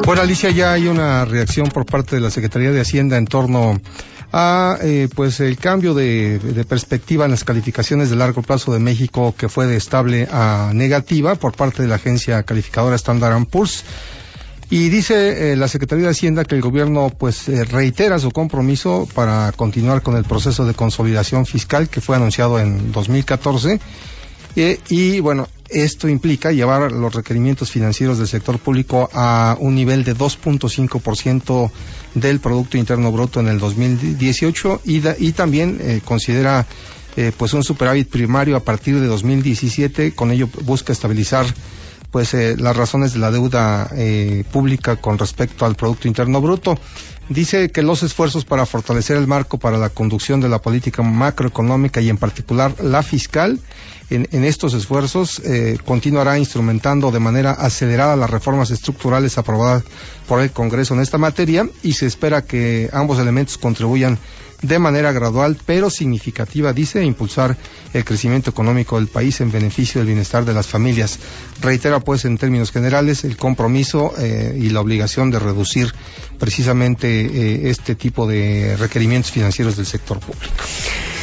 Bueno, Alicia, ya hay una reacción por parte de la Secretaría de Hacienda en torno a pues el cambio de perspectiva en las calificaciones de largo plazo de México, que fue de estable a negativa por parte de la agencia calificadora Standard & Poor's. Y dice la Secretaría de Hacienda que el gobierno pues reitera su compromiso para continuar con el proceso de consolidación fiscal que fue anunciado en 2014. Y bueno, esto implica llevar los requerimientos financieros del sector público a un nivel de 2.5% del Producto Interno Bruto en el 2018 y también considera pues un superávit primario a partir de 2017. Con ello busca estabilizar pues las razones de la deuda pública con respecto al Producto Interno Bruto. Dice que los esfuerzos para fortalecer el marco para la conducción de la política macroeconómica y en particular la fiscal, en estos esfuerzos continuará instrumentando de manera acelerada las reformas estructurales aprobadas por el Congreso en esta materia, y se espera que ambos elementos contribuyan de manera gradual pero significativa, dice, a impulsar el crecimiento económico del país en beneficio del bienestar de las familias. Reitera pues en términos generales el compromiso y la obligación de reducir precisamente este tipo de requerimientos financieros del sector público.